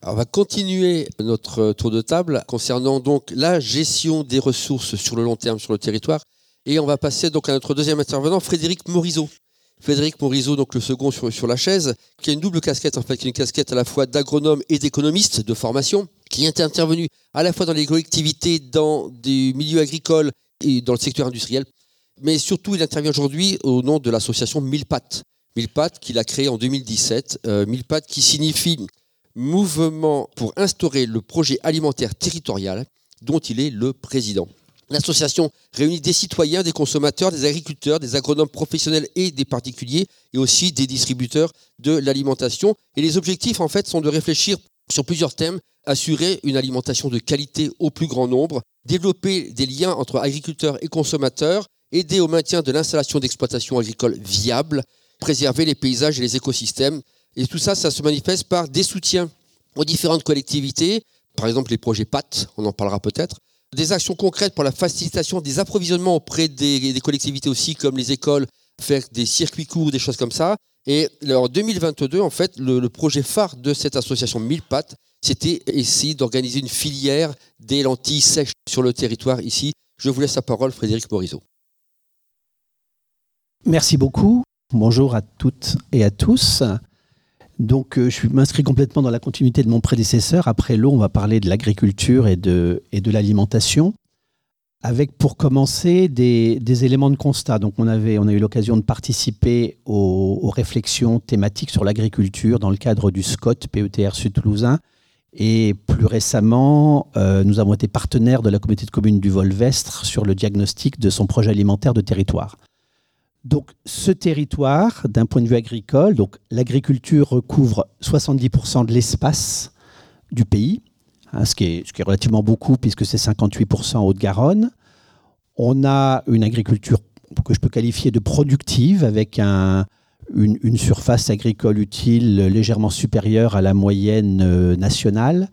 Alors, on va continuer notre tour de table concernant donc la gestion des ressources sur le long terme sur le territoire. Et on va passer donc à notre deuxième intervenant, Frédéric Morisot. Frédéric Morisot, donc le second sur la chaise, qui a une double casquette en fait, qui est une casquette à la fois d'agronome et d'économiste de formation, qui est intervenu à la fois dans les collectivités, dans des milieux agricoles et dans le secteur industriel. Mais surtout, il intervient aujourd'hui au nom de l'association Mille-Pattes. Mille-Pattes qu'il a créée en 2017. Mille-Pattes qui signifie Mouvement pour instaurer le projet alimentaire territorial dont il est le président. L'association réunit des citoyens, des consommateurs, des agriculteurs, des agronomes professionnels et des particuliers, et aussi des distributeurs de l'alimentation. Et les objectifs, en fait, sont de réfléchir sur plusieurs thèmes, assurer une alimentation de qualité au plus grand nombre, développer des liens entre agriculteurs et consommateurs, aider au maintien de l'installation d'exploitation agricole viable, préserver les paysages et les écosystèmes. Et tout ça, ça se manifeste par des soutiens aux différentes collectivités, par exemple les projets PAT, on en parlera peut-être, des actions concrètes pour la facilitation des approvisionnements auprès des collectivités aussi, comme les écoles, faire des circuits courts, des choses comme ça. Et en 2022, en fait, le projet phare de cette association Mille-Pattes, c'était essayer d'organiser une filière des lentilles sèches sur le territoire ici. Je vous laisse la parole, Frédéric Morisot. Merci beaucoup. Bonjour à toutes et à tous. Donc, je m'inscris complètement dans la continuité de mon prédécesseur. Après l'eau, on va parler de l'agriculture et de l'alimentation, avec pour commencer des éléments de constat. Donc, on a eu l'occasion de participer aux réflexions thématiques sur l'agriculture dans le cadre du SCOT, PETR Sud Toulousain. Et plus récemment, nous avons été partenaires de la communauté de communes du Volvestre sur le diagnostic de son projet alimentaire de territoire. Donc, ce territoire, d'un point de vue agricole, donc l'agriculture recouvre 70% de l'espace du pays, ce qui est relativement beaucoup puisque c'est 58% en Haute-Garonne. On a une agriculture que je peux qualifier de productive avec une surface agricole utile légèrement supérieure à la moyenne nationale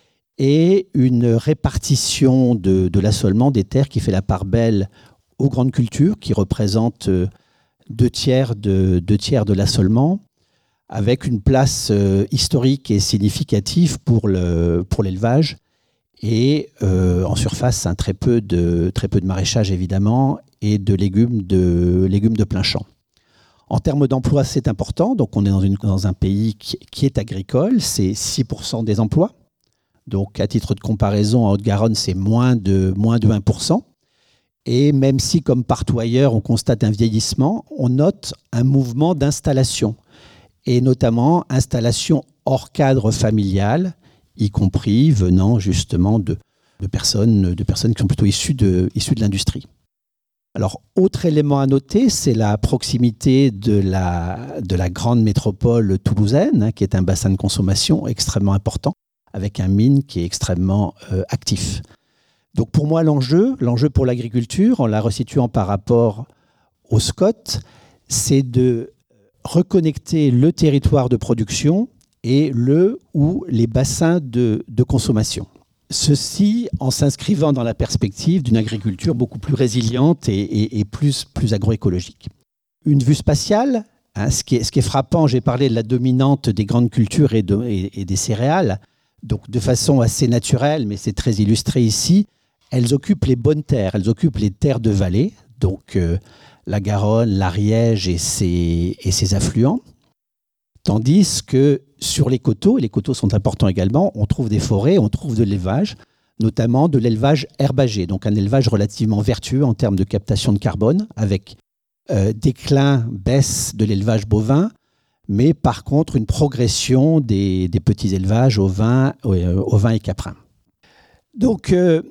et une répartition de l'assolement des terres qui fait la part belle aux grandes cultures qui représentent deux tiers de l'assolement, avec une place historique et significative pour l'élevage et en surface très peu de maraîchage évidemment et de légumes de plein champ. En termes d'emploi, c'est important. Donc on est dans un pays qui est agricole, c'est 6% des emplois. Donc à titre de comparaison, en Haute-Garonne, c'est moins de 1%. Et même si, comme partout ailleurs, on constate un vieillissement, on note un mouvement d'installation, et notamment installation hors cadre familial, y compris venant justement de personnes qui sont plutôt issues de l'industrie. Alors, autre élément à noter, c'est la proximité de la grande métropole toulousaine, qui est un bassin de consommation extrêmement important, avec un mine qui est extrêmement actif. Donc pour moi, l'enjeu pour l'agriculture, en la resituant par rapport au SCOT, c'est de reconnecter le territoire de production et les bassins de consommation. Ceci en s'inscrivant dans la perspective d'une agriculture beaucoup plus résiliente et plus agroécologique. Une vue spatiale, ce qui est frappant, j'ai parlé de la dominante des grandes cultures et des céréales, donc de façon assez naturelle, mais c'est très illustré ici. Elles occupent les bonnes terres, elles occupent les terres de vallée, donc la Garonne, l'Ariège et ses affluents. Tandis que sur les coteaux, et les coteaux sont importants également, on trouve des forêts, on trouve de l'élevage, notamment de l'élevage herbagé, donc un élevage relativement vertueux en termes de captation de carbone, avec déclin, baisse de l'élevage bovin, mais par contre une progression des petits élevages ovins et caprins. Donc,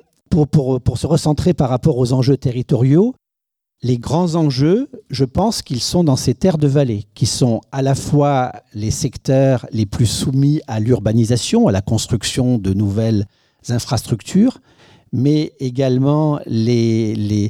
pour se recentrer par rapport aux enjeux territoriaux, les grands enjeux, je pense qu'ils sont dans ces terres de vallée, qui sont à la fois les secteurs les plus soumis à l'urbanisation, à la construction de nouvelles infrastructures, mais également les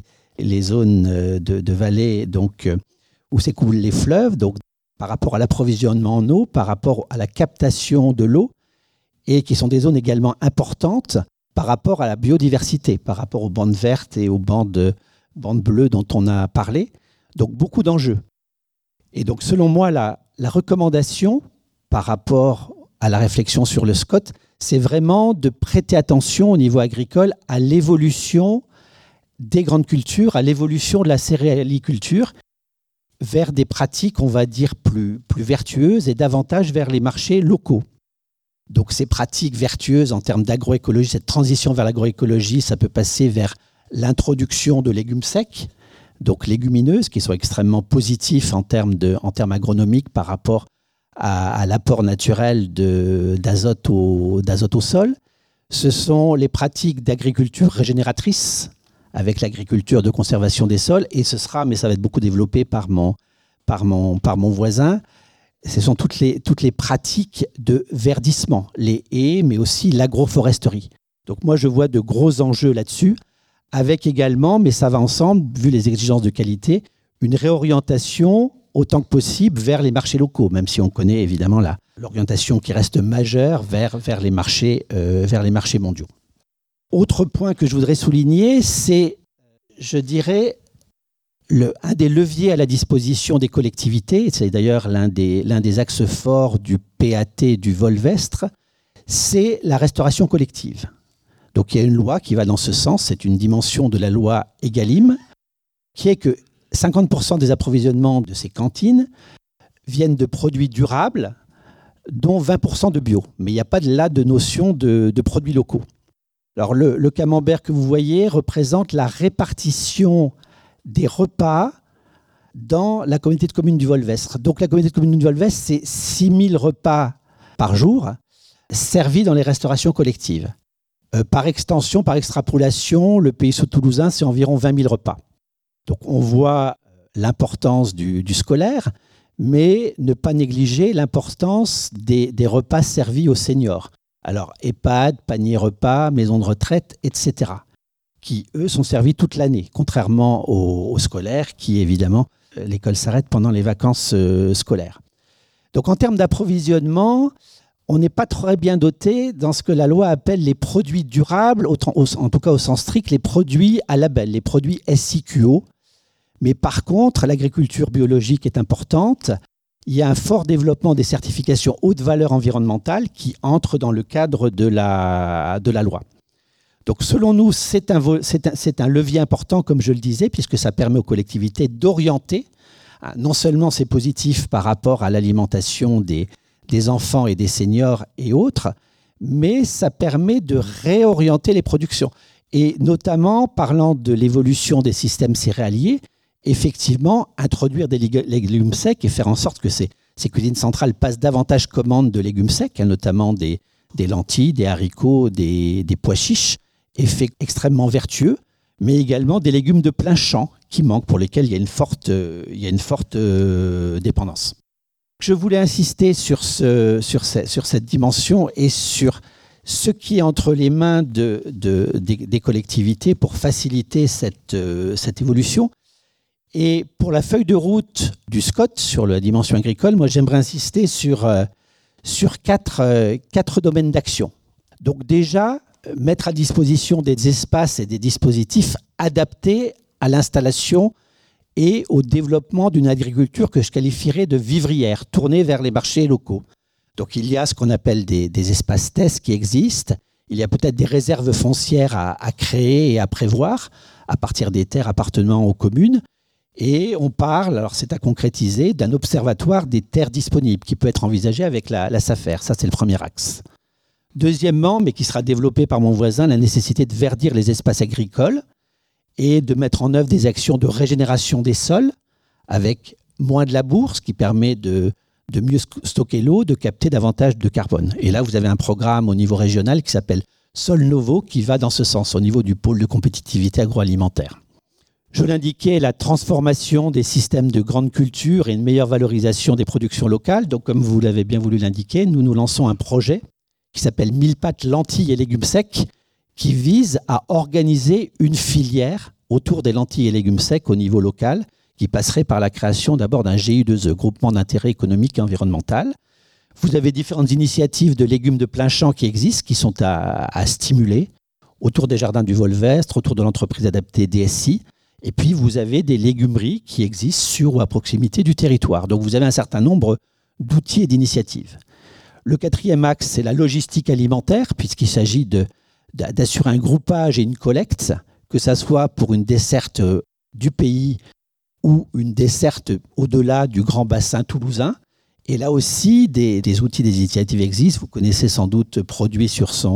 zones de vallée donc, où s'écoulent les fleuves, donc par rapport à l'approvisionnement en eau, par rapport à la captation de l'eau, et qui sont des zones également importantes par rapport à la biodiversité, par rapport aux bandes vertes et aux bandes bleues dont on a parlé. Donc beaucoup d'enjeux. Et donc selon moi, la recommandation par rapport à la réflexion sur le SCOT, c'est vraiment de prêter attention au niveau agricole à l'évolution des grandes cultures, à l'évolution de la céréaliculture vers des pratiques, on va dire, plus vertueuses et davantage vers les marchés locaux. Donc ces pratiques vertueuses en termes d'agroécologie, cette transition vers l'agroécologie, ça peut passer vers l'introduction de légumes secs, donc légumineuses, qui sont extrêmement positifs en termes agronomiques par rapport à l'apport naturel d'azote au sol. Ce sont les pratiques d'agriculture régénératrice avec l'agriculture de conservation des sols, et ce sera, mais ça va être beaucoup développé par mon voisin, ce sont toutes les pratiques de verdissement, les haies, mais aussi l'agroforesterie. Donc moi, je vois de gros enjeux là-dessus, avec également, mais ça va ensemble, vu les exigences de qualité, une réorientation autant que possible vers les marchés locaux, même si on connaît évidemment l'orientation qui reste majeure vers les marchés mondiaux. Autre point que je voudrais souligner, c'est, je dirais, un des leviers à la disposition des collectivités, c'est d'ailleurs l'un des axes forts du PAT du Volvestre, c'est la restauration collective. Donc il y a une loi qui va dans ce sens, c'est une dimension de la loi Egalim, qui est que 50% des approvisionnements de ces cantines viennent de produits durables, dont 20% de bio. Mais il n'y a pas là de notion de produits locaux. Alors le camembert que vous voyez représente la répartition des repas dans la communauté de communes du Volvestre. Donc la communauté de communes du Volvestre, c'est 6000 repas par jour servis dans les restaurations collectives. Par extension, par extrapolation, le pays sud-toulousain, c'est environ 20 000 repas. Donc on voit l'importance du scolaire, mais ne pas négliger l'importance des repas servis aux seniors. Alors EHPAD, panier repas, maison de retraite, etc., qui, eux, sont servis toute l'année, contrairement aux scolaires, qui, évidemment, l'école s'arrête pendant les vacances scolaires. Donc en termes d'approvisionnement, on n'est pas très bien doté dans ce que la loi appelle les produits durables, en tout cas au sens strict, les produits à label, les produits SIQO. Mais par contre, l'agriculture biologique est importante. Il y a un fort développement des certifications haute valeur environnementale qui entrent dans le cadre de la loi. Donc selon nous, c'est un levier important, comme je le disais, puisque ça permet aux collectivités d'orienter. Non seulement c'est positif par rapport à l'alimentation des enfants et des seniors et autres, mais ça permet de réorienter les productions. Et notamment, parlant de l'évolution des systèmes céréaliers, effectivement, introduire des légumes secs et faire en sorte que ces cuisines centrales passent davantage commande de légumes secs, notamment des lentilles, des haricots, des pois chiches, effet extrêmement vertueux, mais également des légumes de plein champ qui manquent, pour lesquels il y a une forte dépendance. Je voulais insister sur cette dimension et sur ce qui est entre les mains des collectivités pour faciliter cette évolution. Et pour la feuille de route du SCOT sur la dimension agricole, moi j'aimerais insister sur 4 domaines d'action. Donc déjà, mettre à disposition des espaces et des dispositifs adaptés à l'installation et au développement d'une agriculture que je qualifierais de vivrière, tournée vers les marchés locaux. Donc il y a ce qu'on appelle des espaces tests qui existent. Il y a peut-être des réserves foncières à créer et à prévoir à partir des terres appartenant aux communes. Et on parle, alors c'est à concrétiser, d'un observatoire des terres disponibles qui peut être envisagé avec la SAFER. Ça, c'est le premier axe. Deuxièmement, mais qui sera développé par mon voisin, la nécessité de verdir les espaces agricoles et de mettre en œuvre des actions de régénération des sols avec moins de labour, ce qui permet de mieux stocker l'eau, de capter davantage de carbone. Et là, vous avez un programme au niveau régional qui s'appelle Sol Novo qui va dans ce sens, au niveau du pôle de compétitivité agroalimentaire. Je l'indiquais, la transformation des systèmes de grande culture et une meilleure valorisation des productions locales. Donc, comme vous l'avez bien voulu l'indiquer, nous lançons un projet qui s'appelle 1000 pattes lentilles et légumes secs, qui vise à organiser une filière autour des lentilles et légumes secs au niveau local, qui passerait par la création d'abord d'un GI2E, groupement d'intérêt économique et environnemental. Vous avez différentes initiatives de légumes de plein champ qui existent, qui sont à stimuler, autour des jardins du Volvestre, autour de l'entreprise adaptée DSI. Et puis, vous avez des légumeries qui existent sur ou à proximité du territoire. Donc, vous avez un certain nombre d'outils et d'initiatives. Le quatrième axe, c'est la logistique alimentaire, puisqu'il s'agit d'assurer un groupage et une collecte, que ça soit pour une desserte du pays ou une desserte au-delà du grand bassin toulousain. Et là aussi, des outils, des initiatives existent. Vous connaissez sans doute Produit sur son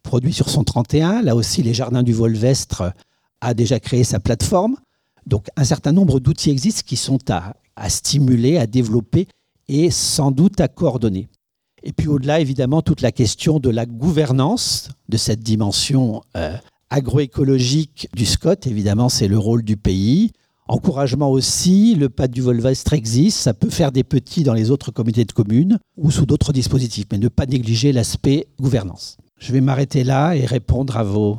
31. Là aussi, les Jardins du Volvestre a déjà créé sa plateforme. Donc, un certain nombre d'outils existent qui sont à stimuler, à développer et sans doute à coordonner. Et puis au-delà, évidemment, toute la question de la gouvernance de cette dimension agroécologique du SCOT. Évidemment, c'est le rôle du pays. Encouragement aussi, le PAD du Volvestre existe, ça peut faire des petits dans les autres communautés de communes ou sous d'autres dispositifs, mais ne pas négliger l'aspect gouvernance. Je vais m'arrêter là et répondre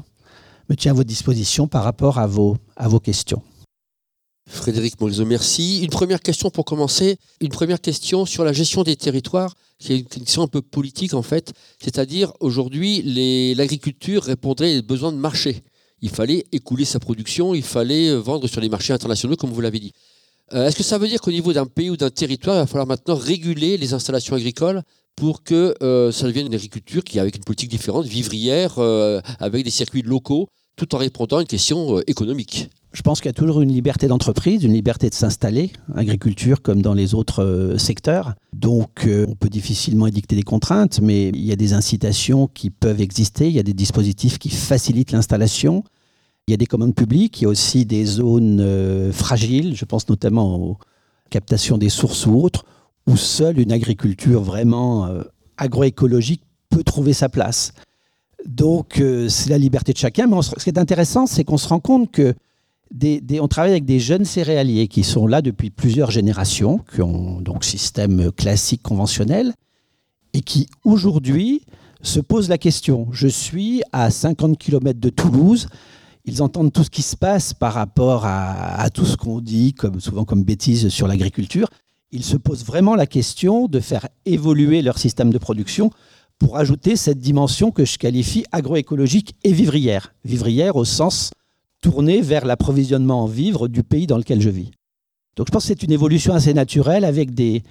me tiens à votre disposition par rapport à vos questions. Frédéric Morisot, merci. Une première question pour commencer, une première question sur la gestion des territoires, qui est une question un peu politique en fait, c'est-à-dire aujourd'hui l'agriculture répondrait aux besoins de marché. Il fallait écouler sa production, il fallait vendre sur les marchés internationaux, comme vous l'avez dit. Est-ce que ça veut dire qu'au niveau d'un pays ou d'un territoire, il va falloir maintenant réguler les installations agricoles pour que ça devienne une agriculture qui, avec une politique différente, vivrière, avec des circuits locaux, tout en répondant à une question économique? Je pense qu'il y a toujours une liberté d'entreprise, une liberté de s'installer, agriculture comme dans les autres secteurs. Donc on peut difficilement édicter des contraintes, mais il y a des incitations qui peuvent exister, il y a des dispositifs qui facilitent l'installation. Il y a des commandes publiques, il y a aussi des zones fragiles, je pense notamment aux captations des sources ou autres, où seule une agriculture vraiment agroécologique peut trouver sa place. Donc c'est la liberté de chacun, mais ce qui est intéressant, c'est qu'on se rend compte que on travaille avec des jeunes céréaliers qui sont là depuis plusieurs générations, qui ont donc système classique conventionnel, et qui aujourd'hui se posent la question. Je suis à 50 km de Toulouse, ils entendent tout ce qui se passe par rapport à tout ce qu'on dit, souvent comme bêtises sur l'agriculture. Ils se posent vraiment la question de faire évoluer leur système de production pour ajouter cette dimension que je qualifie agroécologique et vivrière. Vivrière au sens tourné vers l'approvisionnement en vivres du pays dans lequel je vis. Donc je pense que c'est une évolution assez naturelle avec des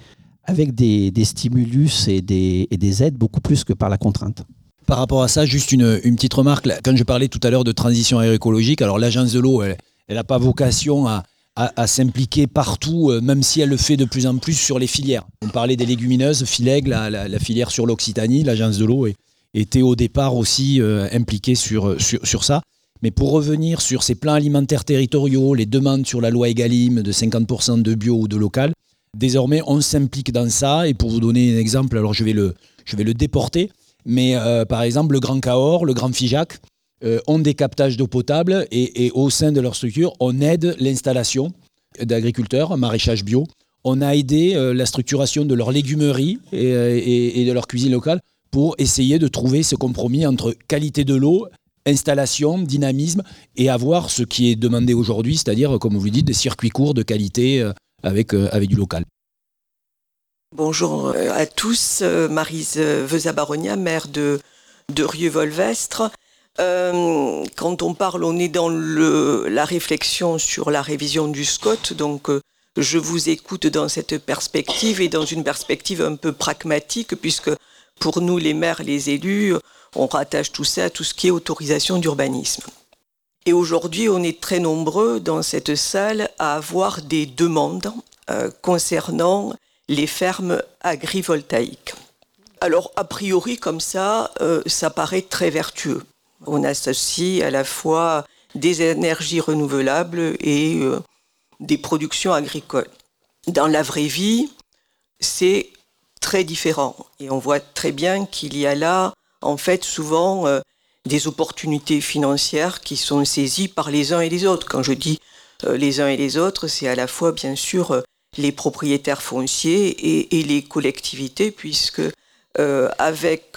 stimulus et des aides beaucoup plus que par la contrainte. Par rapport à ça, juste une petite remarque. Quand je parlais tout à l'heure de transition agroécologique, alors l'Agence de l'eau, elle n'a pas vocation à s'impliquer partout, même si elle le fait de plus en plus sur les filières. On parlait des légumineuses, Filègue, la filière sur l'Occitanie, l'Agence de l'eau était au départ aussi impliquée sur ça. Mais pour revenir sur ces plans alimentaires territoriaux, les demandes sur la loi Egalim de 50% de bio ou de local, désormais on s'implique dans ça. Et pour vous donner un exemple, alors je vais le déporter, mais par exemple le Grand Cahors, le Grand Figeac ont des captages d'eau potable et au sein de leur structure, on aide l'installation d'agriculteurs, maraîchage bio. On a aidé la structuration de leur légumerie et de leur cuisine locale pour essayer de trouver ce compromis entre qualité de l'eau, installation, dynamisme et avoir ce qui est demandé aujourd'hui, c'est-à-dire, comme vous le dites, des circuits courts de qualité avec du local. Bonjour à tous, Maryse Vezza-Baronia, maire de Rieux-Volvestre. Quand on parle, on est dans la réflexion sur la révision du SCOT, donc je vous écoute dans cette perspective et dans une perspective un peu pragmatique, puisque pour nous, les maires, les élus, on rattache tout ça à tout ce qui est autorisation d'urbanisme. Et aujourd'hui, on est très nombreux dans cette salle à avoir des demandes concernant les fermes agrivoltaïques. Alors, a priori, comme ça paraît très vertueux. On associe à la fois des énergies renouvelables et des productions agricoles. Dans la vraie vie, c'est très différent. Et on voit très bien qu'il y a là, en fait, souvent des opportunités financières qui sont saisies par les uns et les autres. Quand je dis les uns et les autres, c'est à la fois, bien sûr, les propriétaires fonciers et les collectivités, puisque avec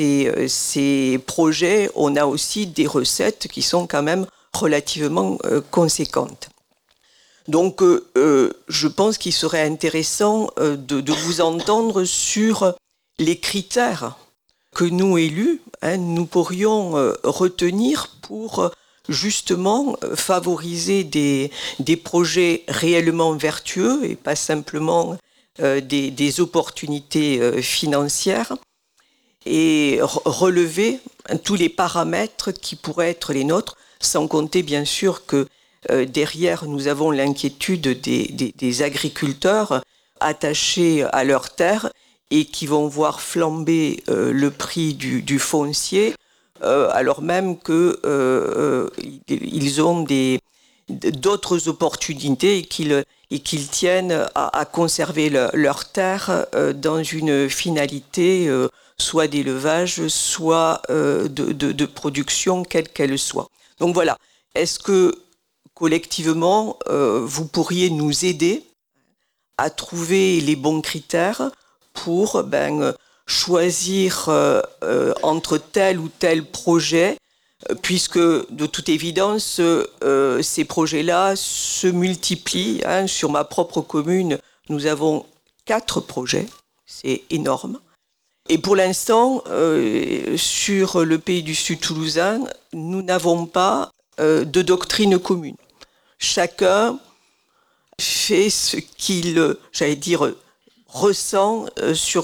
ces projets, on a aussi des recettes qui sont quand même relativement conséquentes. Donc, je pense qu'il serait intéressant de vous entendre sur les critères que nous, élus, nous pourrions retenir pour justement favoriser des projets réellement vertueux et pas simplement des opportunités financières et relever tous les paramètres qui pourraient être les nôtres, sans compter bien sûr que derrière nous avons l'inquiétude des agriculteurs attachés à leurs terres et qui vont voir flamber le prix du foncier, alors même qu'ils ont d'autres opportunités et qu'ils tiennent à conserver leurs terres dans une finalité soit d'élevage, soit de production, quelle qu'elle soit. Donc voilà, est-ce que collectivement, vous pourriez nous aider à trouver les bons critères pour choisir entre tel ou tel projet, puisque de toute évidence, ces projets-là se multiplient. Sur ma propre commune, nous avons 4 projets, c'est énorme. Et pour l'instant, sur le Pays du Sud toulousain, nous n'avons pas de doctrine commune. Chacun fait ce qu'il, ressent sur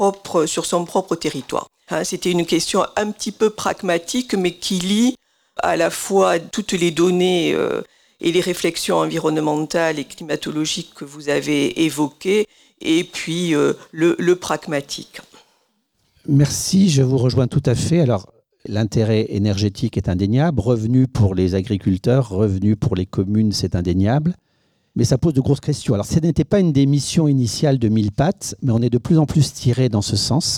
son propre territoire. C'était une question un petit peu pragmatique, mais qui lie à la fois toutes les données et les réflexions environnementales et climatologiques que vous avez évoquées, et puis le pragmatique. Merci, je vous rejoins tout à fait. Alors, l'intérêt énergétique est indéniable. Revenus pour les agriculteurs, revenus pour les communes, c'est indéniable. Mais ça pose de grosses questions. Alors, ce n'était pas une des missions initiales de Mille Pattes, mais on est de plus en plus tiré dans ce sens,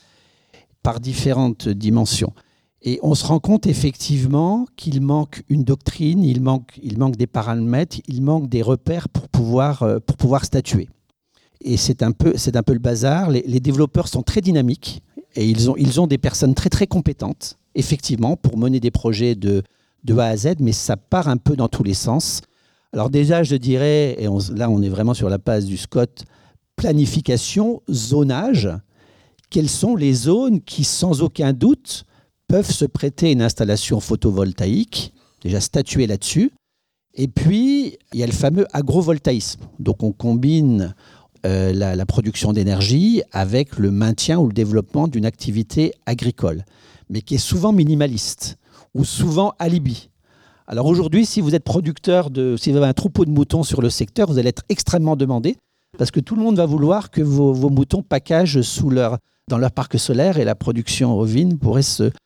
par différentes dimensions. Et on se rend compte effectivement qu'il manque une doctrine, il manque des paramètres, il manque des repères pour pouvoir statuer. Et c'est un peu le bazar. Les développeurs sont très dynamiques et ils ont des personnes très très compétentes, effectivement, pour mener des projets de A à Z, mais ça part un peu dans tous les sens. Alors déjà, je dirais, et là on est vraiment sur la base du SCOT, planification, zonage. Quelles sont les zones qui, sans aucun doute, peuvent se prêter à une installation photovoltaïque? Déjà statuer là-dessus. Et puis, il y a le fameux agrovoltaïsme. Donc on combine la production d'énergie avec le maintien ou le développement d'une activité agricole, mais qui est souvent minimaliste ou souvent alibi. Alors aujourd'hui, si vous êtes producteur, si vous avez un troupeau de moutons sur le secteur, vous allez être extrêmement demandé parce que tout le monde va vouloir que vos moutons packagent dans leur parc solaire et la production ovine pourrait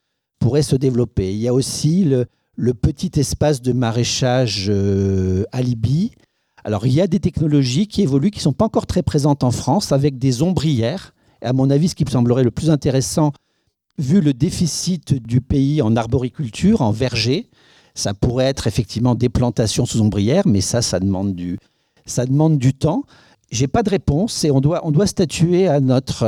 se développer. Il y a aussi le petit espace de maraîchage alibi. Alors, il y a des technologies qui évoluent, qui ne sont pas encore très présentes en France, avec des ombrières. Et à mon avis, ce qui me semblerait le plus intéressant, vu le déficit du pays en arboriculture, en verger, ça pourrait être effectivement des plantations sous ombrières, mais ça demande du temps. J'ai pas de réponse et on doit statuer à notre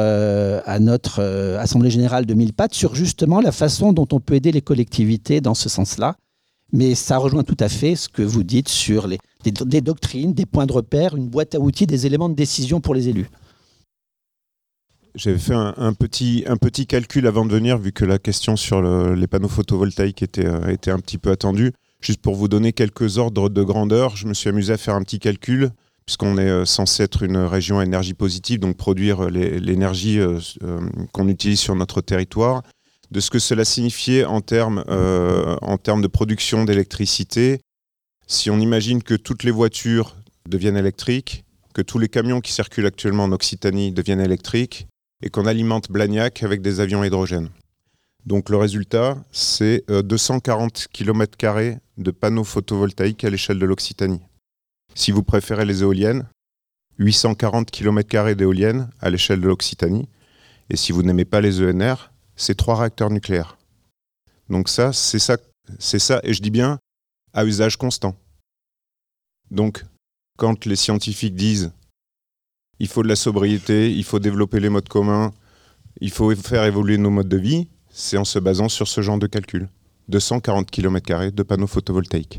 Assemblée Générale de Mille Pattes sur justement la façon dont on peut aider les collectivités dans ce sens-là. Mais ça rejoint tout à fait ce que vous dites sur des doctrines, des points de repère, une boîte à outils, des éléments de décision pour les élus. J'avais fait un petit calcul avant de venir, vu que la question sur les panneaux photovoltaïques était un petit peu attendue. Juste pour vous donner quelques ordres de grandeur, je me suis amusé à faire un petit calcul, puisqu'on est censé être une région à énergie positive, donc produire l'énergie qu'on utilise sur notre territoire, de ce que cela signifiait en termes de production d'électricité. Si on imagine que toutes les voitures deviennent électriques, que tous les camions qui circulent actuellement en Occitanie deviennent électriques, et qu'on alimente Blagnac avec des avions à hydrogène. Donc le résultat, c'est 240 km² de panneaux photovoltaïques à l'échelle de l'Occitanie. Si vous préférez les éoliennes, 840 km² d'éoliennes à l'échelle de l'Occitanie. Et si vous n'aimez pas les ENR, c'est 3 réacteurs nucléaires. Donc ça, c'est ça, et je dis bien à usage constant. Donc, quand les scientifiques disent il faut de la sobriété, il faut développer les modes communs, il faut faire évoluer nos modes de vie, c'est en se basant sur ce genre de calcul. 240 km² de panneaux photovoltaïques.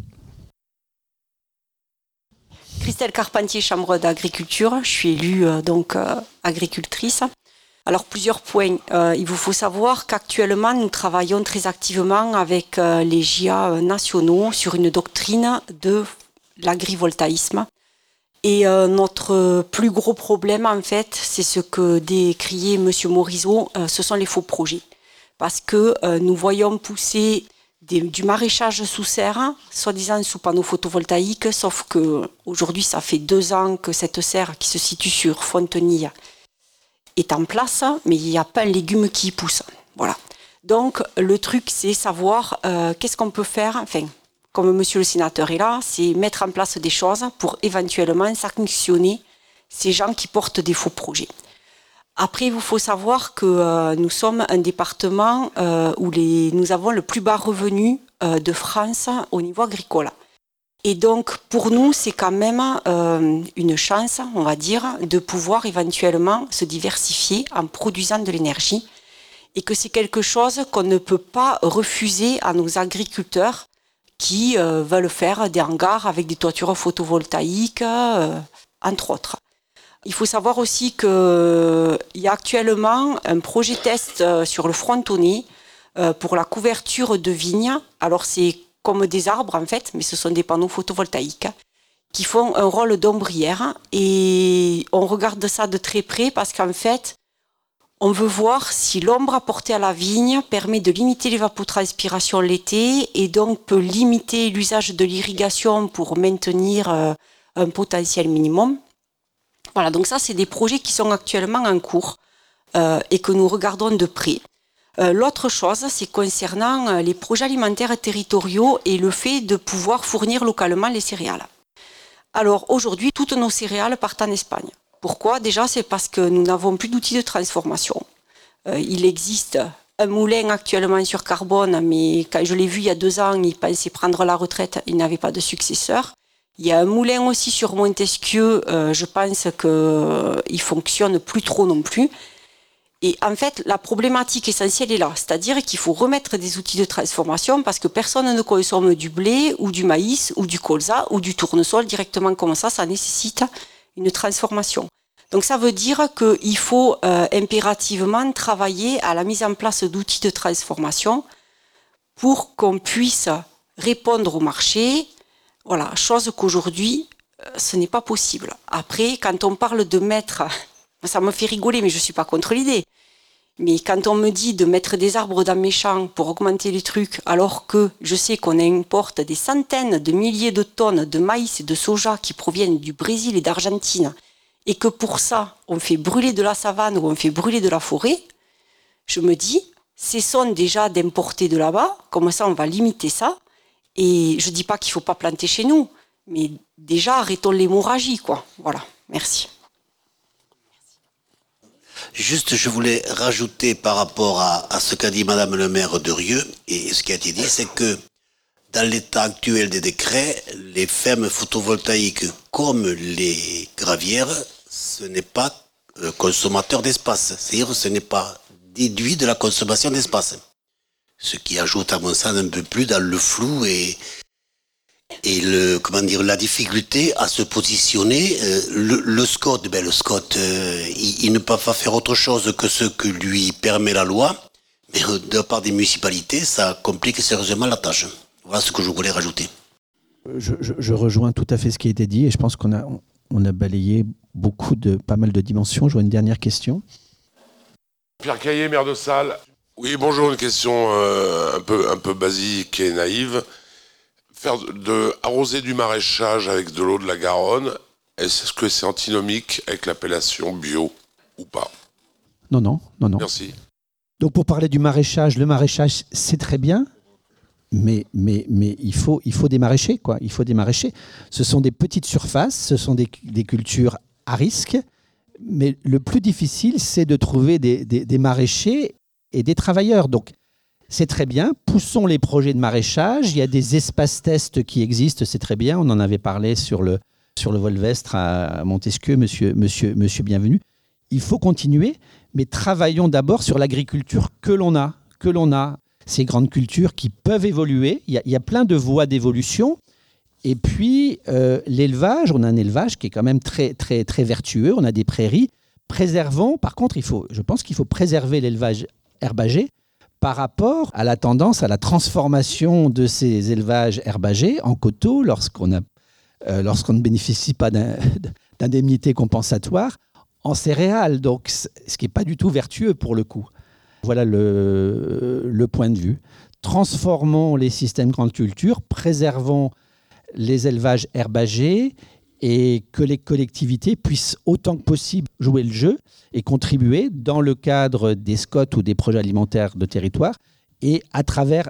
Christelle Carpentier, Chambre d'agriculture. Je suis élue agricultrice. Alors plusieurs points. Il vous faut savoir qu'actuellement nous travaillons très activement avec les GIA nationaux sur une doctrine de l'agrivoltaïsme Et notre plus gros problème, en fait, c'est ce que décriait M. Morisot, ce sont les faux projets. Parce que nous voyons pousser du maraîchage sous serre, soi-disant sous panneaux photovoltaïques, sauf qu'aujourd'hui, ça fait 2 ans que cette serre qui se situe sur Fontenille est en place, mais il n'y a pas un légume qui y pousse. Voilà. Donc, le truc, c'est savoir qu'est-ce qu'on peut faire, enfin, comme monsieur le sénateur est là, c'est mettre en place des choses pour éventuellement sanctionner ces gens qui portent des faux projets. Après, il vous faut savoir que nous sommes un département où nous avons le plus bas revenu de France au niveau agricole. Et donc, pour nous, c'est quand même une chance, on va dire, de pouvoir éventuellement se diversifier en produisant de l'énergie et que c'est quelque chose qu'on ne peut pas refuser à nos agriculteurs qui veulent faire des hangars avec des toitures photovoltaïques, entre autres. Il faut savoir aussi qu'il y a actuellement un projet test sur le Frontonnet pour la couverture de vignes. Alors c'est comme des arbres en fait, mais ce sont des panneaux photovoltaïques qui font un rôle d'ombrière. Et on regarde ça de très près parce qu'en fait, on veut voir si l'ombre apportée à la vigne permet de limiter l'évapotranspiration l'été et donc peut limiter l'usage de l'irrigation pour maintenir un potentiel minimum. Voilà, donc ça, c'est des projets qui sont actuellement en cours et que nous regardons de près. L'autre chose, c'est concernant les projets alimentaires territoriaux et le fait de pouvoir fournir localement les céréales. Alors aujourd'hui, toutes nos céréales partent en Espagne. Pourquoi ? Déjà, c'est parce que nous n'avons plus d'outils de transformation. Il existe un moulin actuellement sur carbone, mais quand je l'ai vu il y a 2 ans, il pensait prendre la retraite, il n'avait pas de successeur. Il y a un moulin aussi sur Montesquieu, je pense qu'il ne fonctionne plus trop non plus. Et en fait, la problématique essentielle est là, c'est-à-dire qu'il faut remettre des outils de transformation parce que personne ne consomme du blé ou du maïs ou du colza ou du tournesol directement comme ça nécessite une transformation. Donc ça veut dire qu'il faut impérativement travailler à la mise en place d'outils de transformation pour qu'on puisse répondre au marché. Voilà, chose qu'aujourd'hui, ce n'est pas possible. Après, quand on parle de mettre, ça me fait rigoler, mais je ne suis pas contre l'idée. Mais quand on me dit de mettre des arbres dans mes champs pour augmenter les trucs, alors que je sais qu'on importe des centaines de milliers de tonnes de maïs et de soja qui proviennent du Brésil et d'Argentine, et que pour ça, on fait brûler de la savane ou on fait brûler de la forêt, je me dis, cessons déjà d'importer de là-bas, comme ça on va limiter ça. Et je ne dis pas qu'il ne faut pas planter chez nous, mais déjà arrêtons l'hémorragie, quoi. Voilà, merci. Juste, je voulais rajouter par rapport à ce qu'a dit Madame le maire de Rieux, et ce qui a été dit, c'est que dans l'état actuel des décrets, les fermes photovoltaïques comme les gravières, ce n'est pas consommateur d'espace, c'est-à-dire ce n'est pas déduit de la consommation d'espace. Ce qui ajoute à mon sens un peu plus dans le flou et la difficulté à se positionner. Le SCOT, il ne peut pas faire autre chose que ce que lui permet la loi, mais de la part des municipalités, ça complique sérieusement la tâche. Voilà ce que je voulais rajouter. Je rejoins tout à fait ce qui a été dit et je pense qu'on a balayé pas mal de dimensions. Je vois une dernière question. Pierre Caillé, maire de Salles. Oui, bonjour, une question un peu basique et naïve. Arroser du maraîchage avec de l'eau de la Garonne, est-ce que c'est antinomique avec l'appellation bio ou pas ? Non. Merci. Donc pour parler du maraîchage, le maraîchage c'est très bien, mais il faut des maraîchers, quoi. Il faut des maraîchers. Ce sont des petites surfaces, ce sont des cultures à risque, mais le plus difficile c'est de trouver des maraîchers et des travailleurs. Donc c'est très bien, poussons les projets de maraîchage. Il y a des espaces tests qui existent, c'est très bien. On en avait parlé sur le Volvestre à Montesquieu, monsieur Bienvenu. Il faut continuer, mais travaillons d'abord sur l'agriculture que l'on a. Ces grandes cultures qui peuvent évoluer. Il y a plein de voies d'évolution. Et puis, l'élevage, on a un élevage qui est quand même très, très, très vertueux. On a des prairies. Préservons. Par contre, je pense qu'il faut préserver l'élevage herbager par rapport à la tendance à la transformation de ces élevages herbagers en coteaux lorsqu'on a lorsqu'on ne bénéficie pas d'indemnités compensatoires en céréales, donc ce qui n'est pas du tout vertueux pour le coup. Voilà le point de vue. Transformons les systèmes grandes cultures, préservons les élevages herbagers et que les collectivités puissent autant que possible jouer le jeu et contribuer dans le cadre des SCOT ou des projets alimentaires de territoire et à travers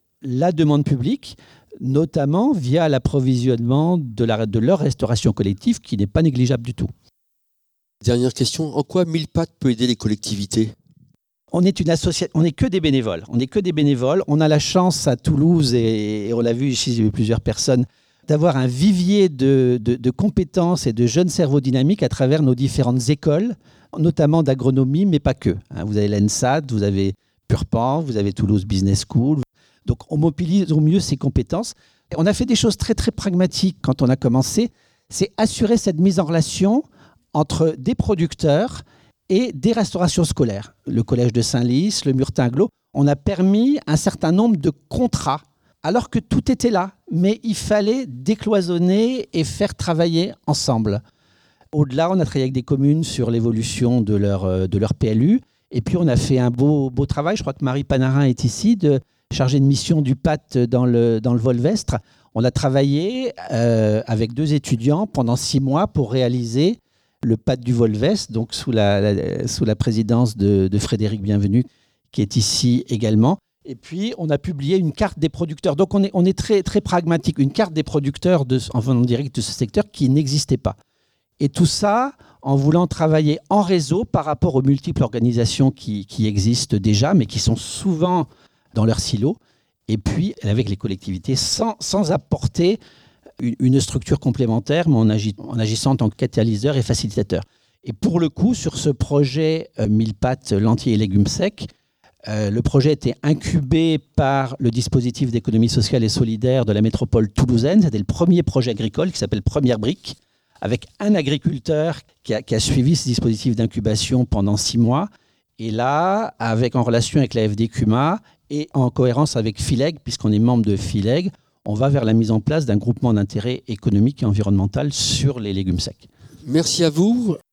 la demande publique, notamment via l'approvisionnement de leur restauration collective qui n'est pas négligeable du tout. Dernière question, en quoi Mille Pattes peut aider les collectivités ? On est une association, on n'est que des bénévoles. On a la chance à Toulouse, et on l'a vu ici, j'ai vu plusieurs personnes, d'avoir un vivier de compétences et de jeunes cerveaux dynamiques à travers nos différentes écoles, notamment d'agronomie, mais pas que. Vous avez l'ENSAD, vous avez Purpan, vous avez Toulouse Business School. Donc on mobilise au mieux ces compétences. Et on a fait des choses très très pragmatiques quand on a commencé. C'est assurer cette mise en relation entre des producteurs et des restaurations scolaires. Le collège de Saint-Lys, le Murtin-Glo, on a permis un certain nombre de contrats, alors que tout était là, mais il fallait décloisonner et faire travailler ensemble. Au-delà, on a travaillé avec des communes sur l'évolution de leur PLU, et puis on a fait un beau travail, je crois que Marie Panarin est ici, chargée de mission du PAT dans le Volvestre. On a travaillé avec 2 étudiants pendant 6 mois pour réaliser le PAT du Volvestre, donc sous la présidence de Frédéric Bienvenu, qui est ici également. Et puis, on a publié une carte des producteurs. Donc, on est très, très pragmatique. Une carte des producteurs en venant direct de ce secteur qui n'existait pas. Et tout ça en voulant travailler en réseau par rapport aux multiples organisations qui existent déjà, mais qui sont souvent dans leur silo. Et puis, avec les collectivités, sans apporter une structure complémentaire, mais en agissant en tant que catalyseur et facilitateur. Et pour le coup, sur ce projet Mille Pattes, lentilles et légumes secs, le projet a été incubé par le dispositif d'économie sociale et solidaire de la métropole toulousaine. C'était le premier projet agricole qui s'appelle Première Brique, avec un agriculteur qui a suivi ce dispositif d'incubation pendant 6 mois. Et là, en relation avec la FDCUMA et en cohérence avec FILEG, puisqu'on est membre de FILEG, on va vers la mise en place d'un groupement d'intérêt économique et environnemental sur les légumes secs. Merci à vous.